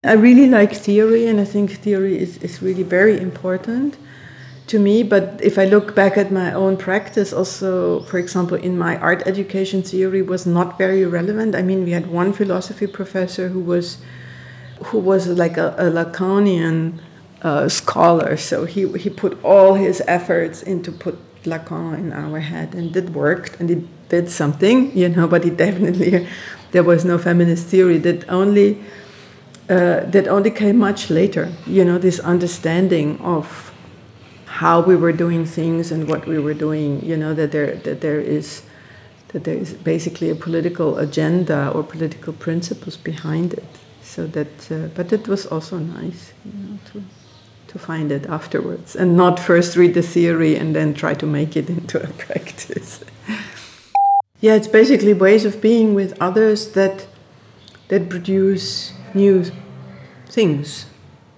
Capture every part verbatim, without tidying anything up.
I really like theory, and I think theory is, is really very important to me. But if I look back at my own practice, also, for example, in my art education, theory was not very relevant. I mean, we had one philosophy professor who was who was like a, a Lacanian uh, scholar. So he he put all his efforts into put Lacan in our head, and it worked, and it did something, you know. But it definitely, there was no feminist theory. That only uh, that only came much later. You know, this understanding of how we were doing things and what we were doing. You know, that there that there is that there is basically a political agenda or political principles behind it. So that, uh, but it was also nice, you know, to to find it afterwards, and not first read the theory and then try to make it into a practice. Yeah, it's basically ways of being with others that that produce new things,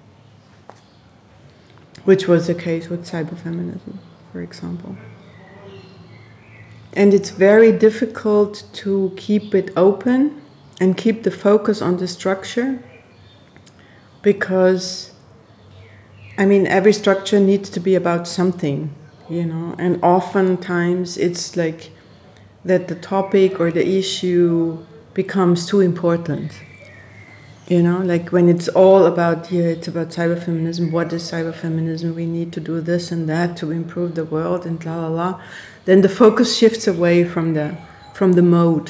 which was the case with cyberfeminism, for example. And it's very difficult to keep it open and keep the focus on the structure, because, I mean, every structure needs to be about something, you know, and oftentimes it's like that the topic or the issue becomes too important, you know, like when it's all about, yeah, it's about cyberfeminism, what is cyberfeminism, we need to do this and that to improve the world and la la la, then the focus shifts away from the from the mode.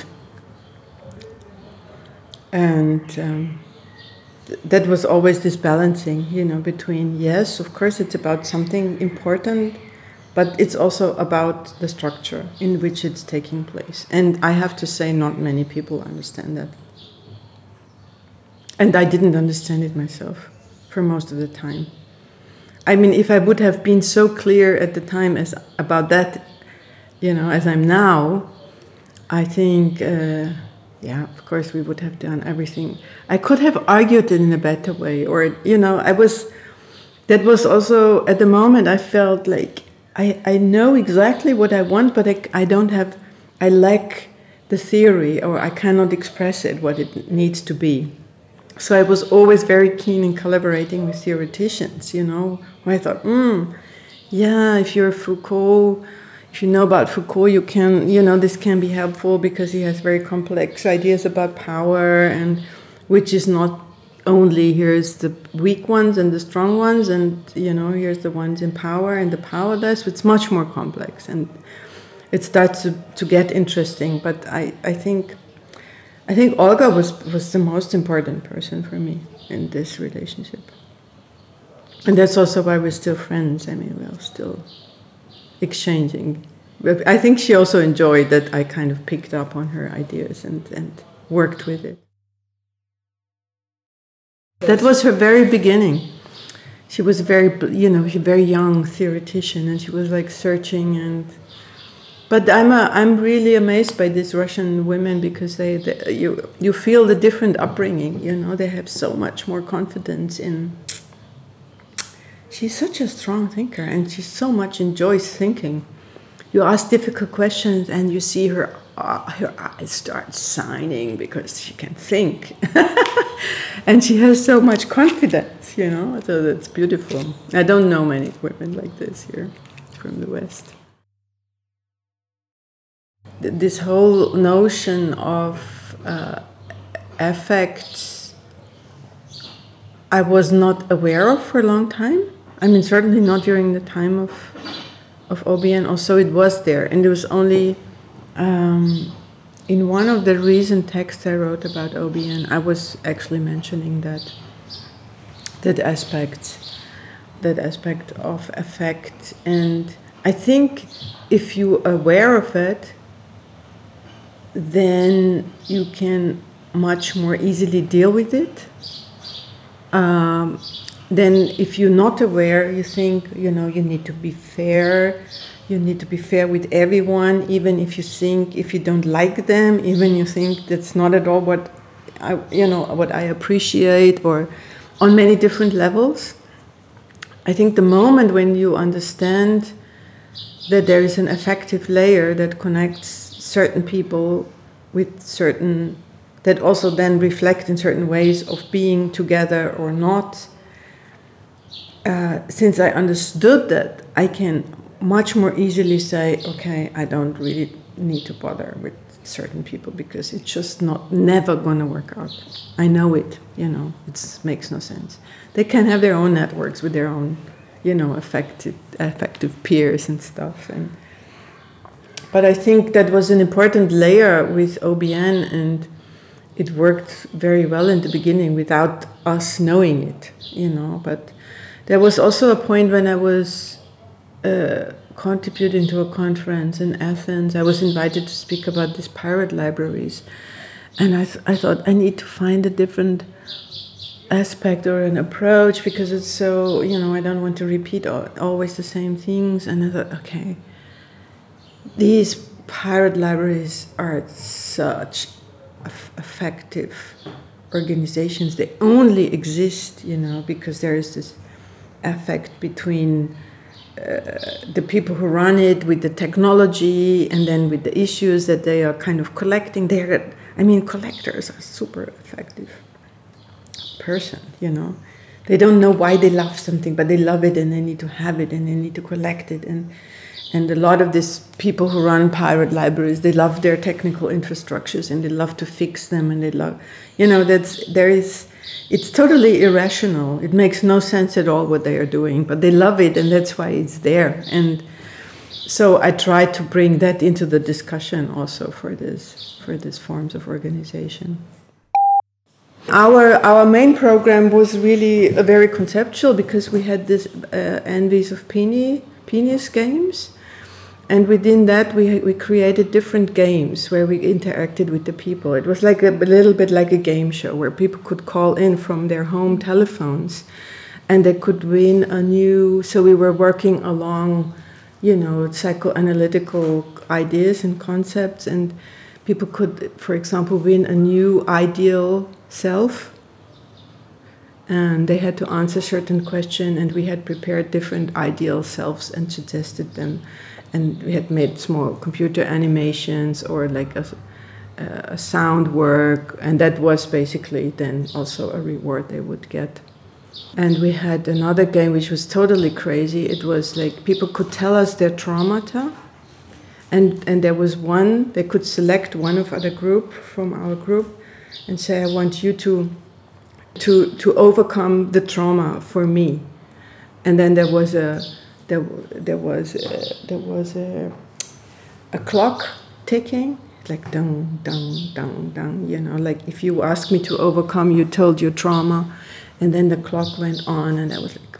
And um, th- that was always this balancing, you know, between, yes, of course, it's about something important, but it's also about the structure in which it's taking place. And I have to say, not many people understand that. And I didn't understand it myself for most of the time. I mean, if I would have been so clear at the time as about that, you know, as I'm now, I think... Uh, Yeah, of course, we would have done everything. I could have argued it in a better way, or, you know, I was, that was also, at the moment, I felt like I, I know exactly what I want, but I, I don't have, I lack the theory, or I cannot express it, what it needs to be. So I was always very keen in collaborating with theoreticians, you know, where I thought, hmm, yeah, if you're Foucault, if you know about Foucault, you can, you know, this can be helpful because he has very complex ideas about power, and which is not only here's the weak ones and the strong ones, and, you know, here's the ones in power and the powerless. It's much more complex, and it starts to, to get interesting. But I, I think I think Olga was, was the most important person for me in this relationship. And that's also why we're still friends. I mean, we're still exchanging. But I think she also enjoyed that I kind of picked up on her ideas and, and worked with it. That was her very beginning. She was a very, you know, a very young theoretician, and she was like searching. And but I'm a, I'm really amazed by these Russian women, because they, they you you feel the different upbringing. You know, they have so much more confidence in. She's such a strong thinker, and she so much enjoys thinking. You ask difficult questions, and you see her uh, her eyes start shining because she can think, and she has so much confidence. You know, so that's beautiful. I don't know many women like this here from the West. This whole notion of uh, affects, I was not aware of for a long time. I mean, certainly not during the time of of O B N. Also, it was there, and it was only um, in one of the recent texts I wrote about O B N. I was actually mentioning that that aspect, that aspect of affect, and I think if you're aware of it, then you can much more easily deal with it. Um, then if you're not aware, you think, you know, you need to be fair, you need to be fair with everyone, even if you think, if you don't like them, even you think that's not at all what I, you know, what I appreciate, or on many different levels. I think the moment when you understand that there is an affective layer that connects certain people with certain that also then reflect in certain ways of being together or not. Uh, since I understood that, I can much more easily say, okay, I don't really need to bother with certain people because it's just not never going to work out. I know it, you know, it makes no sense. They can have their own networks with their own, you know, effective, effective peers and stuff. And but I think that was an important layer with O B N, and it worked very well in the beginning without us knowing it, you know. But there was also a point when I was uh, contributing to a conference in Athens. I was invited to speak about these pirate libraries. And I, th- I thought I need to find a different aspect or an approach because it's so, you know, I don't want to repeat all, always the same things. And I thought, okay, these pirate libraries are such effective organizations. They only exist, you know, because there is this affect between uh, the people who run it with the technology and then with the issues that they are kind of collecting. They're, I mean, collectors are super effective person, you know. They don't know why they love something, but they love it and they need to have it and they need to collect it. And and a lot of these people who run pirate libraries, they love their technical infrastructures and they love to fix them and they love, you know, that's, there is, it's totally irrational. It makes no sense at all what they are doing, but they love it and that's why it's there. And so I try to bring that into the discussion also for this, for these forms of organization. Our our main program was really uh, very conceptual because we had this uh, Envies of Peony, Penis games, and within that we we created different games where we interacted with the people. It was like a, a little bit like a game show where people could call in from their home telephones, and they could win a new. So we were working along, you know, psychoanalytical ideas and concepts, and people could, for example, win a new ideal self, and they had to answer certain questions, and we had prepared different ideal selves and suggested them, and we had made small computer animations or like a, a sound work, and that was basically then also a reward they would get. And we had another game which was totally crazy. It was like people could tell us their traumata, and and there was one, they could select one of other group from our group and say, I want you to to to overcome the trauma for me. And then there was a there there was a, there was a, a clock ticking, like dong dong dong dong, you know, like if you asked me to overcome, you told your trauma, and then the clock went on, and I was like,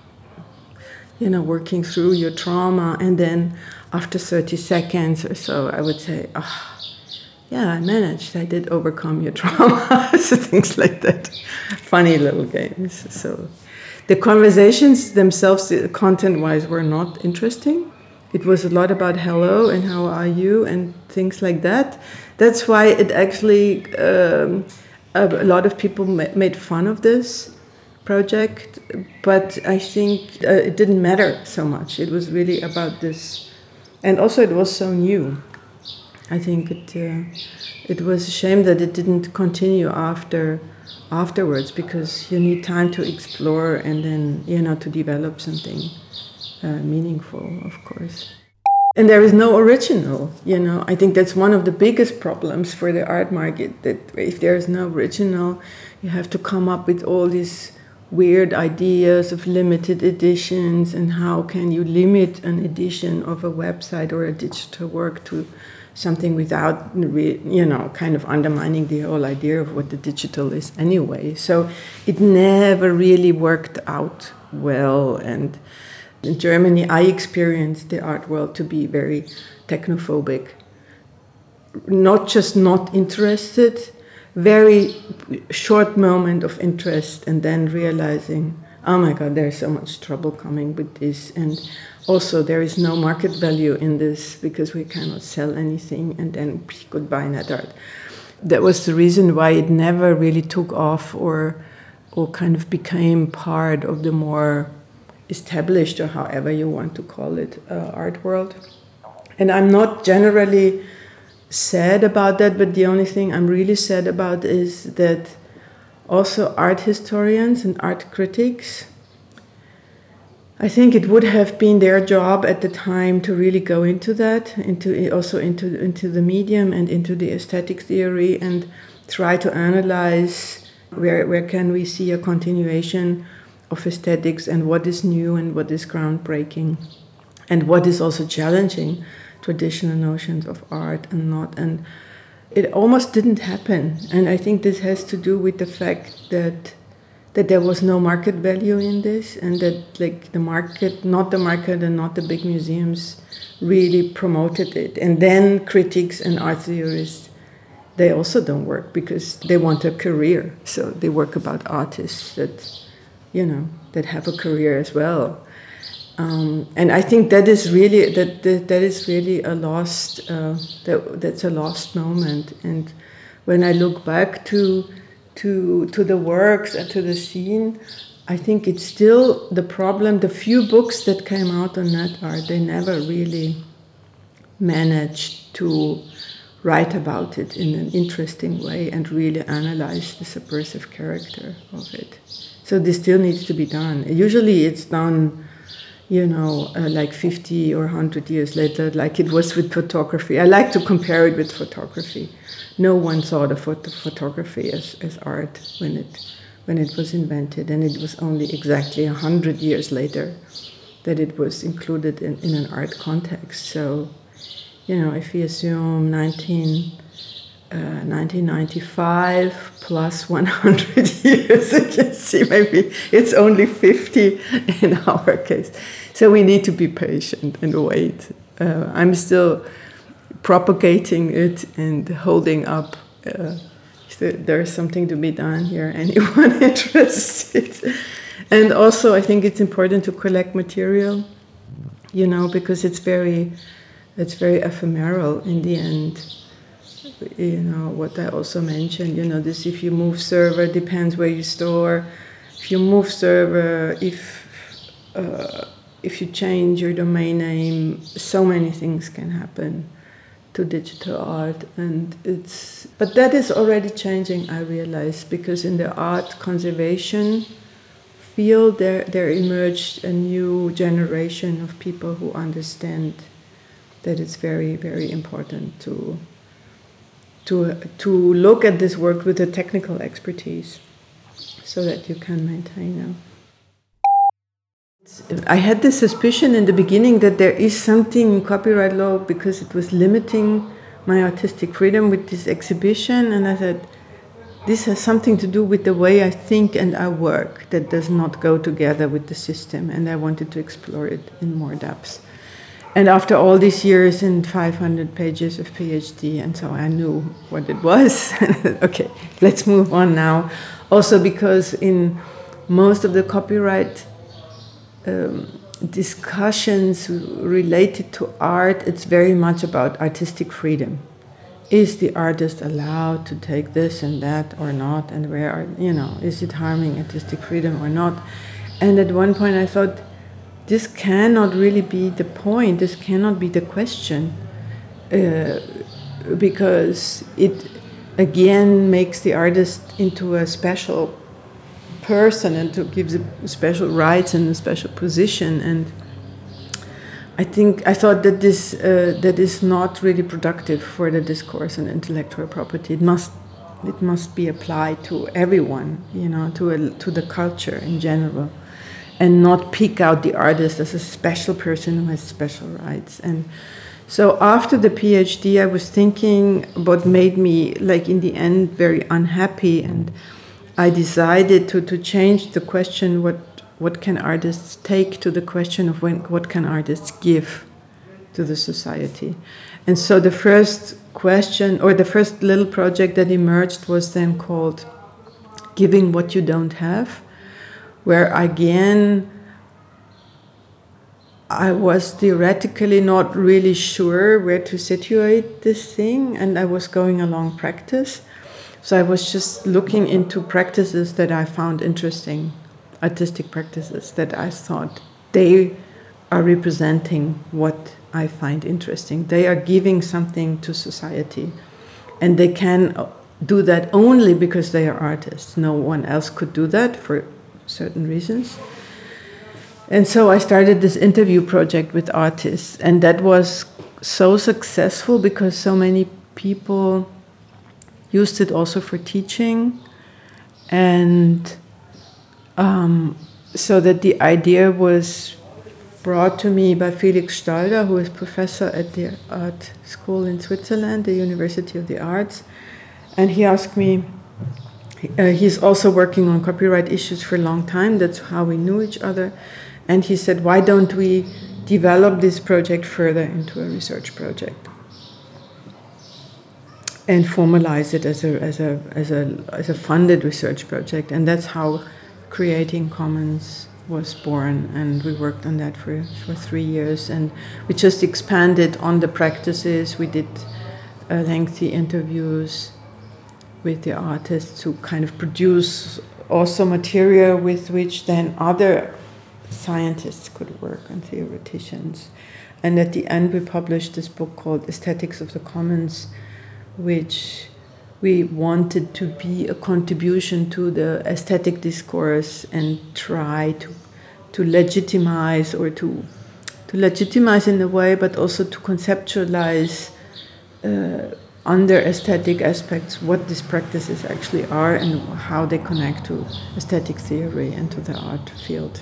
you know, working through your trauma, and then after thirty seconds or so, I would say, oh, yeah, I managed. I did overcome your trauma. So things like that. Funny little games. So the conversations themselves, content-wise, were not interesting. It was a lot about hello and how are you and things like that. That's why it actually, um, a, a lot of people ma- made fun of this project, but I think uh, it didn't matter so much. It was really about this. And also it was so new. I think it uh, it was a shame that it didn't continue after afterwards, because you need time to explore and then, you know, to develop something uh, meaningful, of course. And there is no original, you know. I think that's one of the biggest problems for the art market, that if there is no original, you have to come up with all these weird ideas of limited editions, and how can you limit an edition of a website or a digital work to something without, you know, kind of undermining the whole idea of what the digital is anyway. So it never really worked out well. And in Germany, I experienced the art world to be very technophobic. Not just not interested, very short moment of interest, and then realizing, oh my God, there's so much trouble coming with this. And also there is no market value in this because we cannot sell anything, and then goodbye net art. That was the reason why it never really took off or or kind of became part of the more established, or however you want to call it, uh, art world. And I'm not generally sad about that, but the only thing I'm really sad about is that also art historians and art critics, I think it would have been their job at the time to really go into that, into also into into the medium and into the aesthetic theory, and try to analyze where where can we see a continuation of aesthetics, and what is new and what is groundbreaking, and what is also challenging traditional notions of art and not. And it almost didn't happen. And I think this has to do with the fact that that there was no market value in this, and that like the market, not the market and not the big museums, really promoted it. And then critics and art theorists, they also don't work because they want a career. So they work about artists that, you know, that have a career as well. Um, and I think that is really that that, that is really a lost uh, that that's a lost moment. And when I look back to to to the works and to the scene, I think it's still the problem. The few books that came out on net art, they never really managed to write about it in an interesting way and really analyze the subversive character of it. So this still needs to be done. Usually it's done, you know, uh, like fifty or one hundred years later, like it was with photography. I like to compare it with photography. No one saw the photo- photography as, as art when it when it was invented, and it was only exactly one hundred years later that it was included in, in an art context. So, you know, if you assume nineteen, uh, nineteen ninety-five plus one hundred years, you can see maybe it's only fifty in our case. So we need to be patient and wait. Uh, I'm still propagating it and holding up. Uh, so there's something to be done here, anyone interested. And also I think it's important to collect material, you know, because it's very, it's very ephemeral in the end. You know, what I also mentioned, you know, this if you move server, depends where you store. If you move server, if uh, if you change your domain name, so many things can happen to digital art. And it's, but that is already changing, I realize, because in the art conservation field, there, there emerged a new generation of people who understand that it's very, very important to to to look at this work with a technical expertise so that you can maintain them. I had this suspicion in the beginning that there is something in copyright law because it was limiting my artistic freedom with this exhibition, and I said, this has something to do with the way I think and I work that does not go together with the system, and I wanted to explore it in more depth. And after all these years and five hundred pages of PhD, and so I knew what it was. Okay, let's move on now. Also because in most of the copyright um, discussions related to art, it's very much about artistic freedom. Is the artist allowed to take this and that or not? And where are, you know, is it harming artistic freedom or not? And at one point I thought, this cannot really be the point, this cannot be the question, uh, because it again makes the artist into a special person and to gives special rights and a special position. And I think I thought that this uh, that is not really productive for the discourse on intellectual property. It must it must be applied to everyone, you know, to a, to the culture in general, and not pick out the artist as a special person who has special rights. And so after the PhD, I was thinking what made me, like in the end, very unhappy, and I decided to, to change the question, what what can artists take, to the question of when, what can artists give to the society. And so the first question, or the first little project that emerged was then called Giving What You Don't Have, where again, I was theoretically not really sure where to situate this thing, and I was going along practice. So I was just looking into practices that I found interesting, artistic practices that I thought they are representing what I find interesting. They are giving something to society, and they can do that only because they are artists. No one else could do that for certain reasons. And so I started this interview project with artists, and that was so successful because so many people used it also for teaching. And um, so that the idea was brought to me by Felix Stalder, who is professor at the art school in Switzerland, the University of the Arts. And he asked me, uh, he's also working on copyright issues for a long time, that's how we knew each other. And he said, why don't we develop this project further into a research project and formalize it as a, as a, as a, as a funded research project? And that's how Creating Commons was born, and we worked on that for, for three years. And we just expanded on the practices. We did uh, lengthy interviews with the artists to kind of produce also material with which then other scientists could work and theoreticians. And at the end we published this book called Aesthetics of the Commons, which we wanted to be a contribution to the aesthetic discourse and try to to legitimize or to to legitimize in a way, but also to conceptualize uh, under aesthetic aspects what these practices actually are and how they connect to aesthetic theory and to the art field.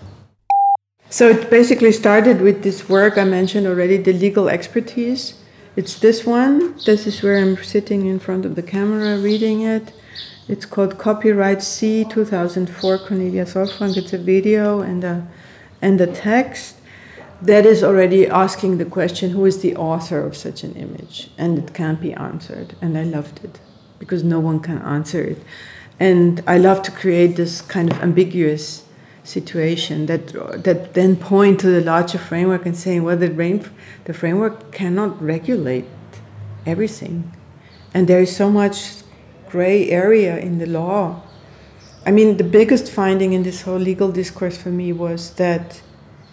So it basically started with this work I mentioned already, the legal expertise. It's this one. This is where I'm sitting in front of the camera reading it. It's called Copyright C two thousand four, Cornelia Solfrank. It's a video and a, and a text that is already asking the question, who is the author of such an image? And it can't be answered. And I loved it because no one can answer it. And I love to create this kind of ambiguous situation that that then point to the larger framework and saying, well, the, rain, the framework cannot regulate everything. And there is so much gray area in the law. I mean, the biggest finding in this whole legal discourse for me was that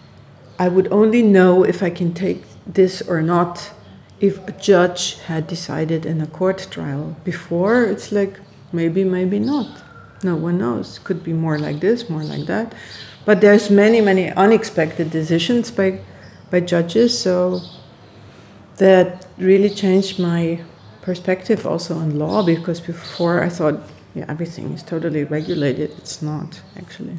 I would only know if I can take this or not if a judge had decided in a court trial. Before, it's like, maybe, maybe not. No one knows. Could be more like this, more like that. But there's many, many unexpected decisions by, by judges, so that really changed my perspective also on law, because before I thought, yeah, everything is totally regulated. It's not, actually.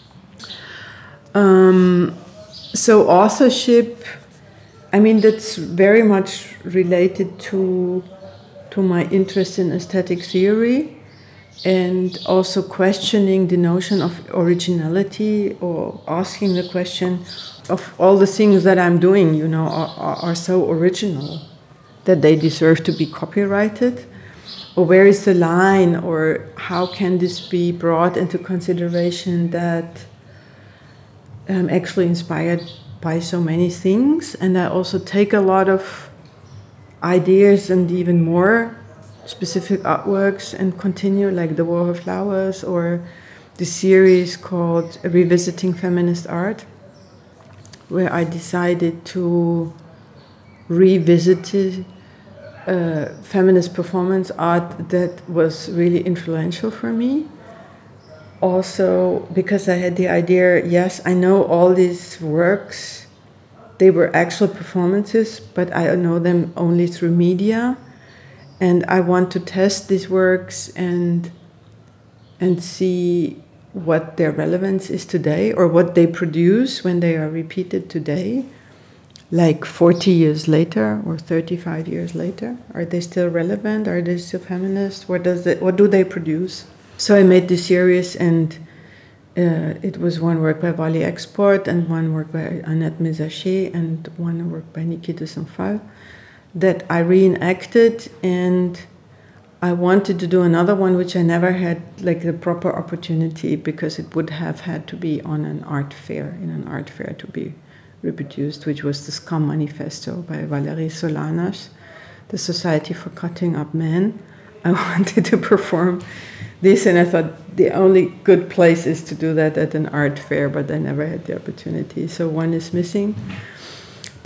Um, so authorship, I mean, that's very much related to, to my interest in aesthetic theory, and also questioning the notion of originality, or asking the question of all the things that I'm doing, you know, are, are, are so original that they deserve to be copyrighted, or where is the line, or how can this be brought into consideration that I'm actually inspired by so many things, and I also take a lot of ideas and even more specific artworks and continue, like the War of Flowers or the series called Revisiting Feminist Art, where I decided to revisit uh, feminist performance art that was really influential for me. Also, because I had the idea, yes, I know all these works, they were actual performances, but I know them only through media. And I want to test these works and and see what their relevance is today, or what they produce when they are repeated today, like forty years later or thirty-five years later. Are they still relevant? Are they still feminist? What does it, what do they produce? So I made this series, and uh, it was one work by Wally Export, and one work by Annette Mézaché, and one work by Niki de Saint-Phal, that I reenacted. And I wanted to do another one, which I never had like the proper opportunity, because it would have had to be on an art fair, in an art fair to be reproduced, which was the Scum Manifesto by Valérie Solanas, the Society for Cutting Up Men. I wanted to perform this, and I thought the only good place is to do that at an art fair, but I never had the opportunity. So one is missing.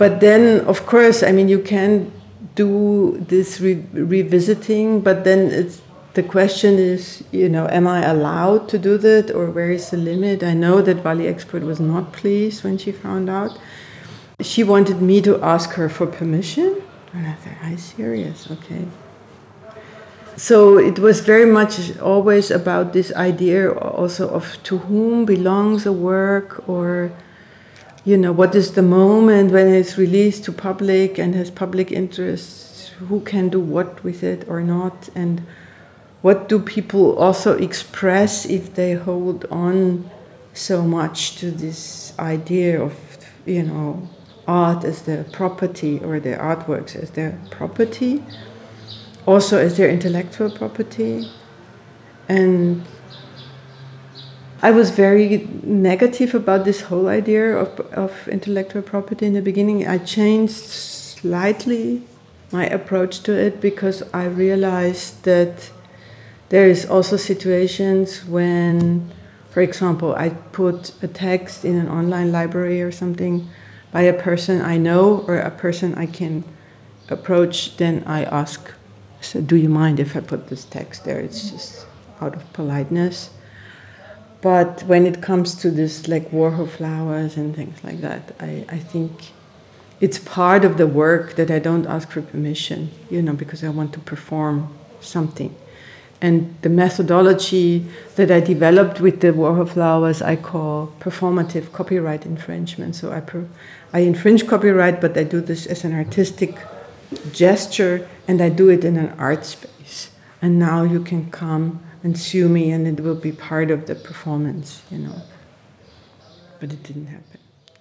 but then, of course, I mean, you can do this re- revisiting, but then it's the question is, you know, am I allowed to do that, or where is the limit? I know that Valley Expert was not pleased when she found out. She wanted me to ask her for permission, and I thought, are you serious? Okay. So it was very much always about this idea also of to whom belongs a work, or, you know, what is the moment when it's released to public and has public interest, who can do what with it or not, and what do people also express if they hold on so much to this idea of, you know, art as their property, or their artworks as their property, also as their intellectual property. And I was very negative about this whole idea of, of intellectual property in the beginning. I changed slightly my approach to it because I realized that there is also situations when, for example, I put a text in an online library or something by a person I know or a person I can approach, then I ask, so do you mind if I put this text there? It's just out of politeness. But when it comes to this, like Warhol flowers and things like that, I, I think it's part of the work that I don't ask for permission, you know, because I want to perform something. And the methodology that I developed with the Warhol flowers I call performative copyright infringement. So I, per, I infringe copyright, but I do this as an artistic gesture, and I do it in an art space. And now you can come and sue me, and it will be part of the performance, you know. But it didn't happen.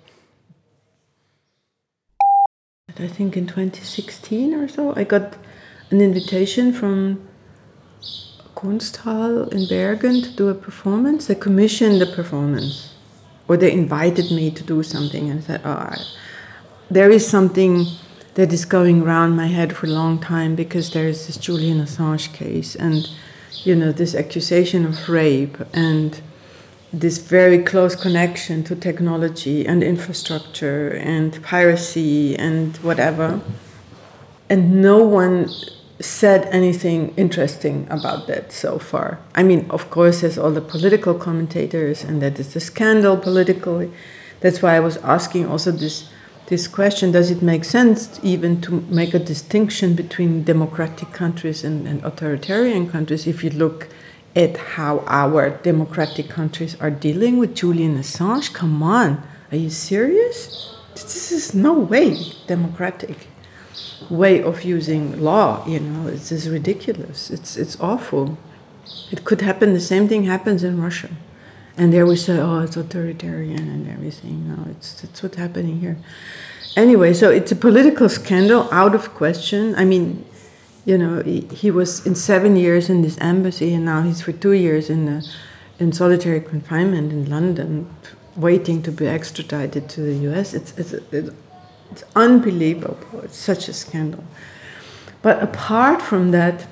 I think in twenty sixteen or so, I got an invitation from Kunsthal in Bergen to do a performance. They commissioned the performance, or they invited me to do something, and I said, oh, I, there is something that is going around my head for a long time, because there is this Julian Assange case, and, you know, this accusation of rape, and this very close connection to technology and infrastructure and piracy and whatever. And no one said anything interesting about that so far. I mean, of course, there's all the political commentators, and that is the scandal politically. That's why I was asking also this this question, does it make sense even to make a distinction between democratic countries and, and authoritarian countries if you look at how our democratic countries are dealing with Julian Assange? Come on, are you serious? This is no way democratic way of using law, you know. It's just ridiculous. It's it's awful. It could happen, the same thing happens in Russia. And there we say, oh, it's authoritarian and everything. No, it's it's what's happening here. Anyway, so it's a political scandal, out of question. I mean, you know, he, he was in seven years in this embassy, and now he's for two years in the, in solitary confinement in London, waiting to be extradited to the U S. It's it's it's, it's unbelievable. It's such a scandal. But apart from that,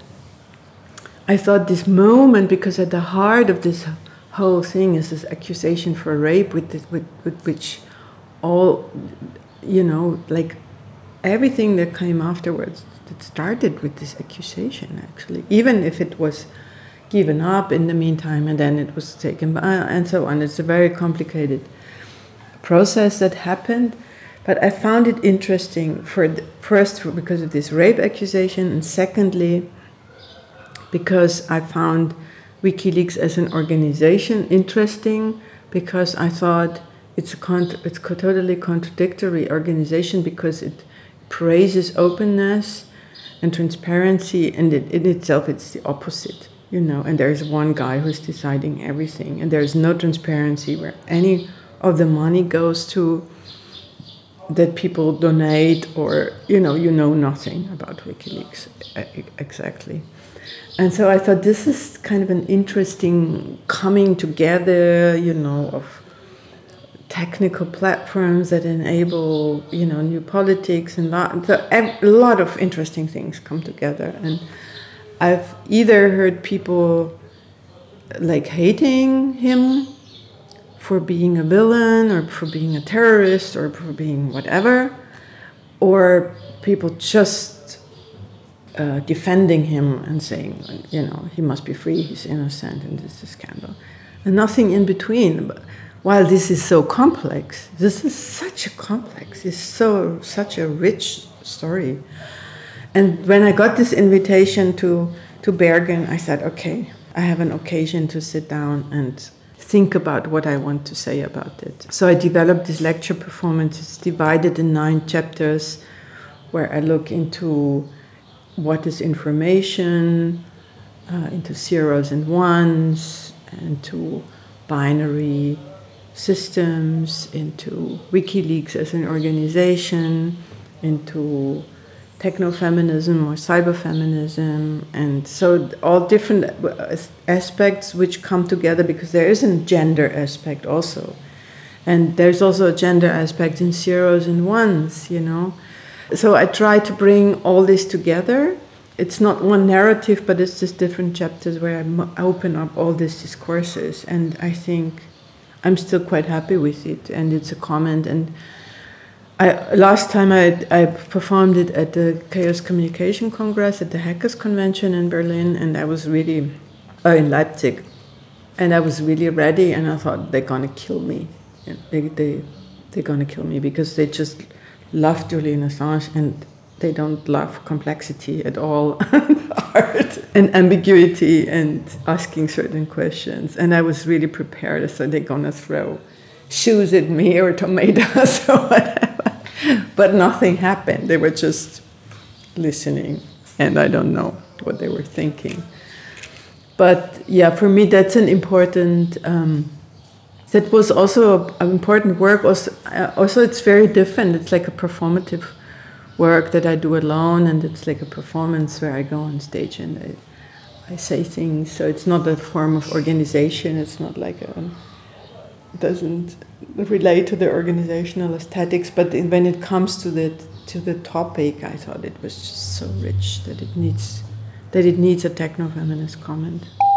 I thought this moment, because at the heart of this whole thing is this accusation for rape, with, this, with, with which all, you know, like everything that came afterwards, it started with this accusation, actually, even if it was given up in the meantime and then it was taken by, and so on. It's a very complicated process that happened, but I found it interesting, for the, first for, because of this rape accusation, and secondly because I found WikiLeaks as an organization interesting, because I thought it's a con- it's a totally contradictory organization, because it praises openness and transparency, and it, in itself it's the opposite, you know. And there's one guy who's deciding everything, and there's no transparency where any of the money goes to, that people donate, or, you know, you know nothing about WikiLeaks exactly. And so I thought this is kind of an interesting coming together, you know, of technical platforms that enable, you know, new politics, and lot, a lot of interesting things come together. And I've either heard people like hating him for being a villain, or for being a terrorist, or for being whatever, or people just uh, defending him and saying, you know, he must be free, he's innocent, and this is scandal. And nothing in between. But while this is so complex, this is such a complex, it's so such a rich story. And when I got this invitation to, to Bergen, I said, okay, I have an occasion to sit down and think about what I want to say about it. So I developed this lecture performance. It's divided in nine chapters where I look into what is information, uh, into zeros and ones, into binary systems, into WikiLeaks as an organization, into techno-feminism or cyber-feminism, and so all different aspects which come together, because there is a gender aspect also. And there's also a gender aspect in zeros and ones, you know. So I try to bring all this together. It's not one narrative, but it's just different chapters where I open up all these discourses. And I think I'm still quite happy with it. And it's a comment. And I, last time I, I performed it at the Chaos Communication Congress, at the Hackers Convention in Berlin, and I was really, uh, in Leipzig, and I was really ready, and I thought, they're gonna kill me. They, they, they're gonna kill me because they just love Julian Assange and they don't love complexity at all, art and ambiguity and asking certain questions. And I was really prepared, so they're gonna throw shoes at me or tomatoes or whatever. But nothing happened. They were just listening, and I don't know what they were thinking. But yeah, for me, that's an important, um, that was also an important work. Also, uh, also, it's very different. It's like a performative work that I do alone, and it's like a performance where I go on stage and I, I say things. So it's not a form of organization. It's not like a, doesn't relate to the organizational aesthetics, but when it comes to the to the topic, I thought it was just so rich that it needs that it needs a techno-feminist comment.